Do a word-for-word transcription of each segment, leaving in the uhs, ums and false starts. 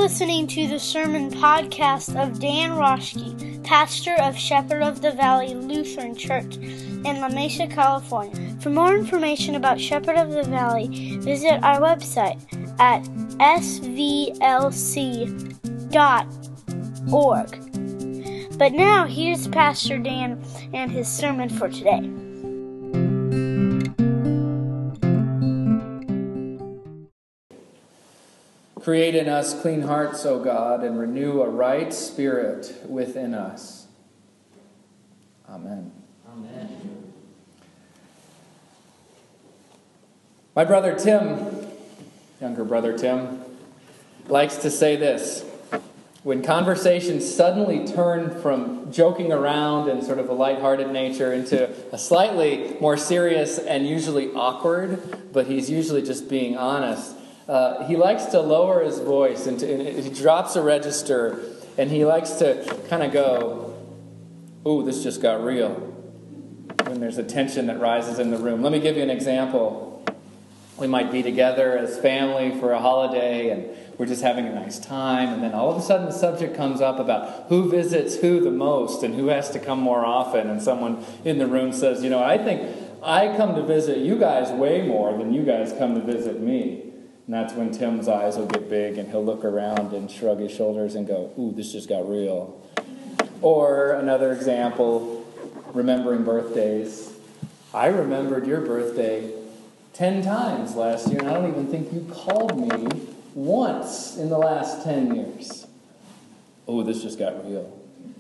listening to the sermon podcast of Dan Roschke, pastor of Shepherd of the Valley Lutheran Church in La Mesa, California. For more information about Shepherd of the Valley, visit our website at s v l c dot org. But now, here's Pastor Dan and his sermon for today. Create in us clean hearts, O God, and renew a right spirit within us. Amen. Amen. My brother Tim, younger brother Tim, likes to say this. When conversations suddenly turn from joking around and sort of a lighthearted nature into a slightly more serious and usually awkward, but he's usually just being honest, Uh, he likes to lower his voice, and, to, and he drops a register, and he likes to kind of go, ooh, this just got real, when there's a tension that rises in the room. Let me give you an example. We might be together as family for a holiday, and we're just having a nice time, and then all of a sudden the subject comes up about who visits who the most, and who has to come more often, and someone in the room says, you know, I think I come to visit you guys way more than you guys come to visit me. And that's when Tim's eyes will get big and he'll look around and shrug his shoulders and go, ooh, this just got real. Or another example, remembering birthdays. I remembered your birthday ten times last year, and I don't even think you called me once in the last ten years. Oh, this just got real.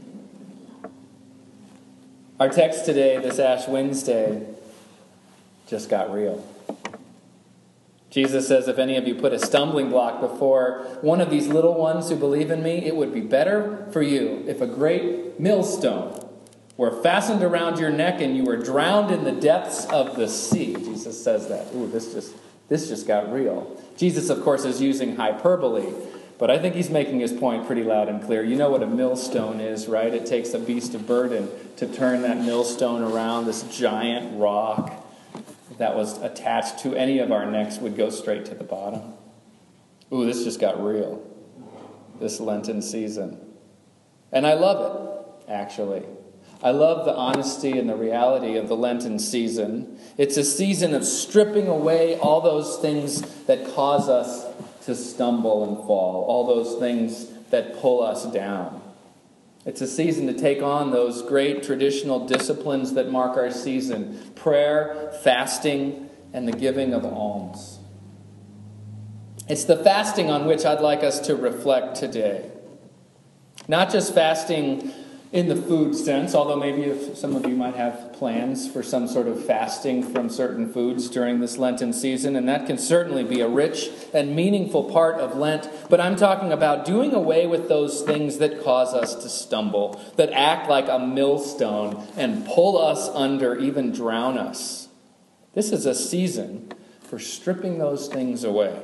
Our text today, this Ash Wednesday, just got real. Jesus says, if any of you put a stumbling block before one of these little ones who believe in me, it would be better for you if a great millstone were fastened around your neck and you were drowned in the depths of the sea. Jesus says that. Ooh, this just, this just got real. Jesus, of course, is using hyperbole, but I think he's making his point pretty loud and clear. You know what a millstone is, right? It takes a beast of burden to turn that millstone around, this giant rock that was attached to any of our necks would go straight to the bottom. Ooh, this just got real. This Lenten season. And I love it, actually. I love the honesty and the reality of the Lenten season. It's a season of stripping away all those things that cause us to stumble and fall, all those things that pull us down. It's a season to take on those great traditional disciplines that mark our season: prayer, fasting, and the giving of alms. It's the fasting on which I'd like us to reflect today. Not just fasting in the food sense, although maybe if some of you might have plans for some sort of fasting from certain foods during this Lenten season, and that can certainly be a rich and meaningful part of Lent. But I'm talking about doing away with those things that cause us to stumble, that act like a millstone and pull us under, even drown us. This is a season for stripping those things away.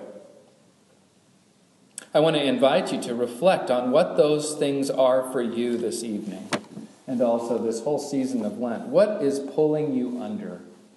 I want to invite you to reflect on what those things are for you this evening, and also this whole season of Lent. What is pulling you under?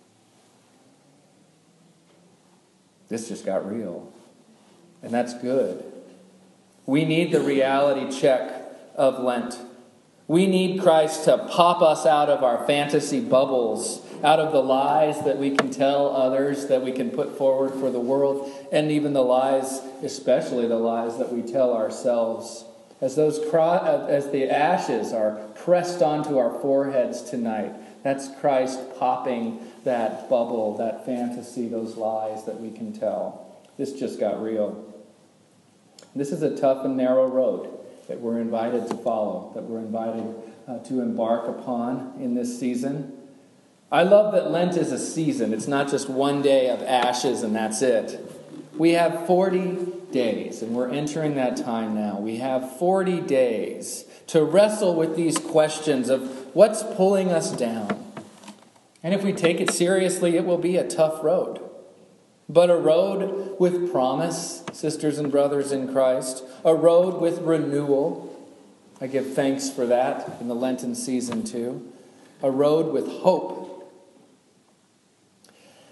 This just got real, and that's good. We need the reality check of Lent. We need Christ to pop us out of our fantasy bubbles, out of the lies that we can tell others, that we can put forward for the world, and even the lies, especially the lies that we tell ourselves. As those as the ashes are pressed onto our foreheads tonight, that's Christ popping that bubble, that fantasy, those lies that we can tell. This just got real. This is a tough and narrow road that we're invited to follow, that we're invited uh, to embark upon in this season. I love that Lent is a season. It's not just one day of ashes and that's it. We have forty days, and we're entering that time now. We have forty days to wrestle with these questions of what's pulling us down. And if we take it seriously, it will be a tough road. But a road with promise, sisters and brothers in Christ. A road with renewal. I give thanks for that in the Lenten season too. A road with hope.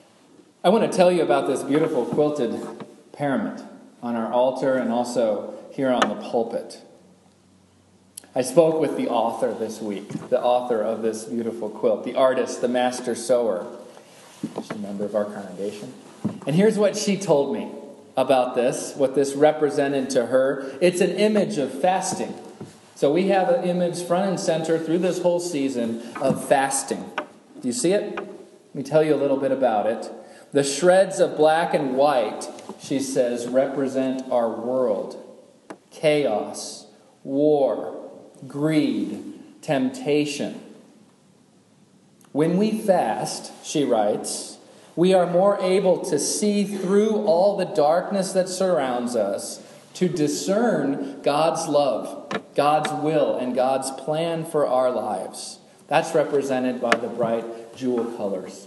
I want to tell you about this beautiful quilted parament on our altar and also here on the pulpit. I spoke with the author this week, the author of this beautiful quilt, the artist, the master sewer. She's a member of our congregation. And here's what she told me about this, what this represented to her. It's an image of fasting. So we have an image front and center through this whole season of fasting. Do you see it? Let me tell you a little bit about it. The shreds of black and white, she says, represent our world. Chaos, war, greed, temptation. When we fast, she writes, we are more able to see through all the darkness that surrounds us, to discern God's love, God's will, and God's plan for our lives. That's represented by the bright jewel colors.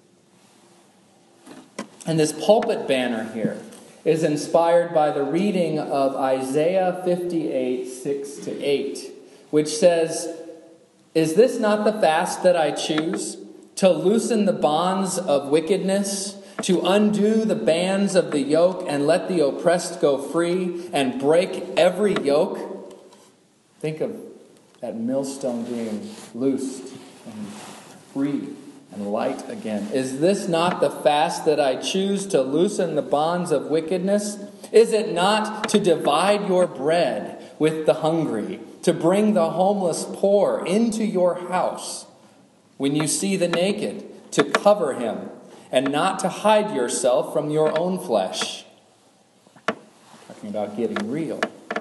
And this pulpit banner here is inspired by the reading of Isaiah fifty-eight, six to eight, which says, is this not the fast that I choose? To loosen the bonds of wickedness, to undo the bands of the yoke and let the oppressed go free and break every yoke? Think of that millstone being loosed and free and light again. Is this not the fast that I choose, to loosen the bonds of wickedness? Is it not to divide your bread with the hungry, to bring the homeless poor into your house? When you see the naked, to cover him, and not to hide yourself from your own flesh. Talking about getting real.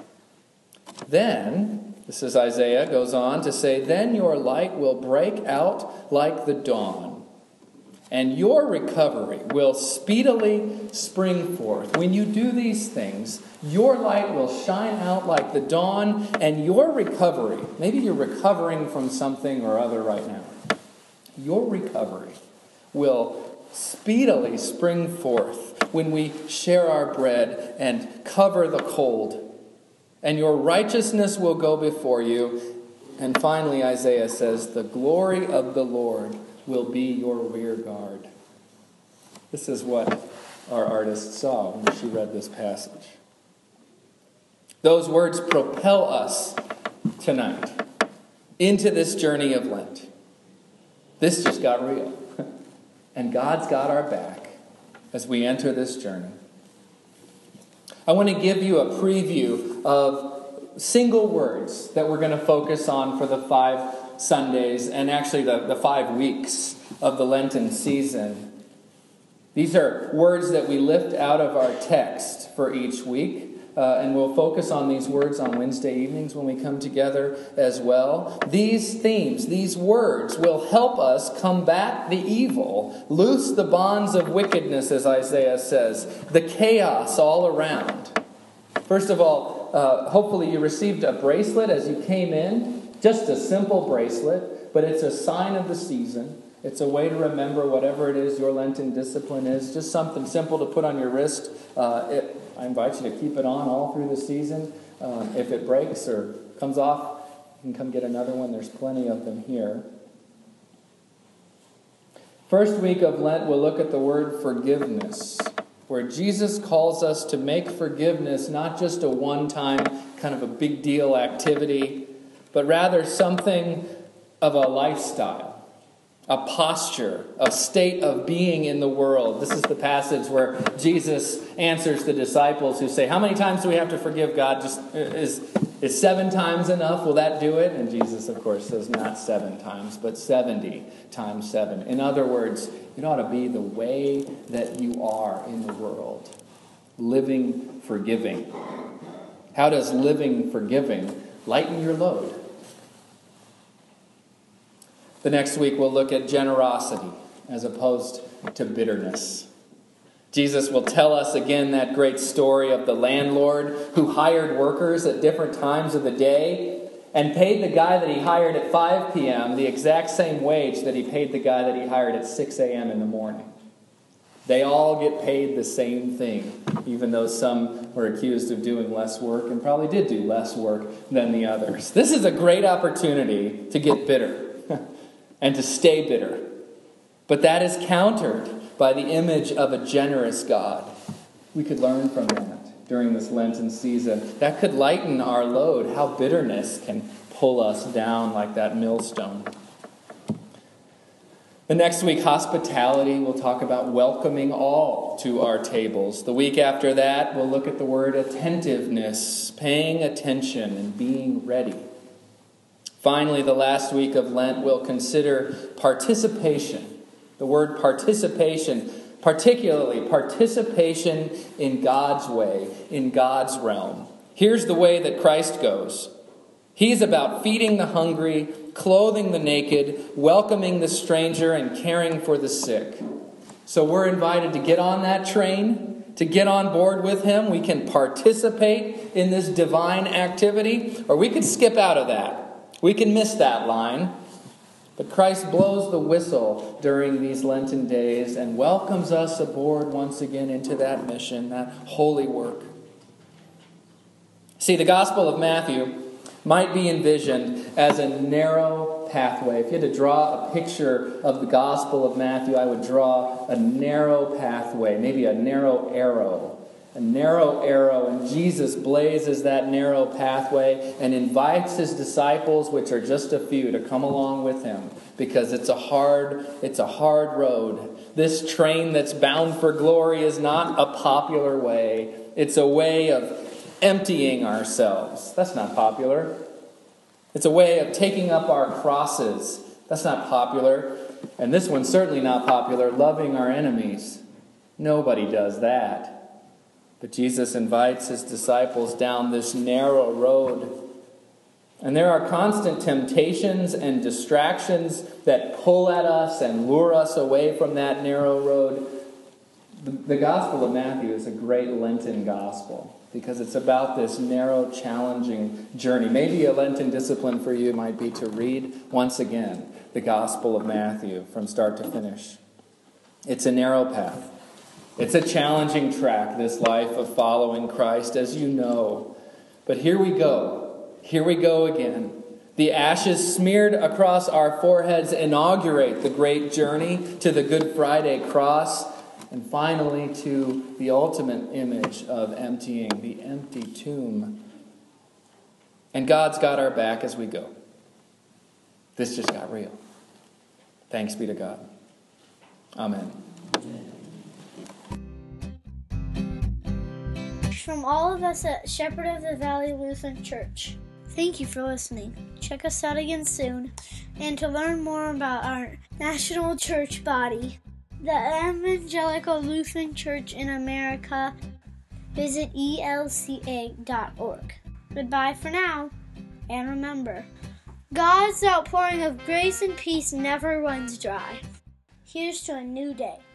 Then, this is Isaiah, goes on to say, then your light will break out like the dawn, and your recovery will speedily spring forth. When you do these things, your light will shine out like the dawn, and your recovery, maybe you're recovering from something or other right now, your recovery will speedily spring forth when we share our bread and cover the cold. And your righteousness will go before you. And finally, Isaiah says, the glory of the Lord will be your rear guard. This is what our artist saw when she read this passage. Those words propel us tonight into this journey of Lent. This just got real. And God's got our back as we enter this journey. I want to give you a preview of single words that we're going to focus on for the five Sundays and actually the, the five weeks of the Lenten season. These are words that we lift out of our text for each week. Uh, and we'll focus on these words on Wednesday evenings when we come together as well. These themes, these words will help us combat the evil, loose the bonds of wickedness, as Isaiah says, the chaos all around. First of all, uh, hopefully you received a bracelet as you came in, just a simple bracelet, but it's a sign of the season. It's a way to remember whatever it is your Lenten discipline is, just something simple to put on your wrist. Uh, it, I invite you to keep it on all through the season. Um, if it breaks or comes off, you can come get another one. There's plenty of them here. First week of Lent, we'll look at the word forgiveness, where Jesus calls us to make forgiveness not just a one-time kind of a big deal activity, but rather something of a lifestyle. A posture, a state of being in the world. This is the passage where Jesus answers the disciples who say, how many times do we have to forgive God? Just is, is seven times enough? Will that do it? And Jesus, of course, says not seven times, but seventy times seven. In other words, it ought to be the way that you are in the world. Living forgiving. How does living forgiving lighten your load? The next week we'll look at generosity as opposed to bitterness. Jesus will tell us again that great story of the landlord who hired workers at different times of the day and paid the guy that he hired at five p.m. the exact same wage that he paid the guy that he hired at six a.m. in the morning. They all get paid the same thing, even though some were accused of doing less work and probably did do less work than the others. This is a great opportunity to get bitter. And to stay bitter. But that is countered by the image of a generous God. We could learn from that during this Lenten season. That could lighten our load. How bitterness can pull us down like that millstone. The next week, hospitality, we'll talk about welcoming all to our tables. The week after that, we'll look at the word attentiveness, paying attention and being ready. Finally, the last week of Lent, we'll consider participation. The word participation, particularly participation in God's way, in God's realm. Here's the way that Christ goes. He's about feeding the hungry, clothing the naked, welcoming the stranger, and caring for the sick. So we're invited to get on that train, to get on board with him. We can participate in this divine activity, or we could skip out of that. We can miss that line. But Christ blows the whistle during these Lenten days and welcomes us aboard once again into that mission, that holy work. See, the Gospel of Matthew might be envisioned as a narrow pathway. If you had to draw a picture of the Gospel of Matthew, I would draw a narrow pathway, maybe a narrow arrow. A narrow arrow, and Jesus blazes that narrow pathway and invites his disciples, which are just a few, to come along with him, because it's a hard, it's a hard road. This train that's bound for glory is not a popular way. It's a way of emptying ourselves. That's not popular. It's a way of taking up our crosses. That's not popular. And this one's certainly not popular, loving our enemies. Nobody does that. But Jesus invites his disciples down this narrow road. And there are constant temptations and distractions that pull at us and lure us away from that narrow road. The, the Gospel of Matthew is a great Lenten gospel, because it's about this narrow, challenging journey. Maybe a Lenten discipline for you might be to read once again the Gospel of Matthew from start to finish. It's a narrow path. It's a challenging track, this life of following Christ, as you know. But here we go. Here we go again. The ashes smeared across our foreheads inaugurate the great journey to the Good Friday cross, and finally to the ultimate image of emptying, the empty tomb. And God's got our back as we go. This just got real. Thanks be to God. Amen. From all of us at Shepherd of the Valley Lutheran Church, thank you for listening. Check us out again soon. And to learn more about our national church body, the Evangelical Lutheran Church in America, visit E L C A dot org. Goodbye for now, and remember, God's outpouring of grace and peace never runs dry. Here's to a new day.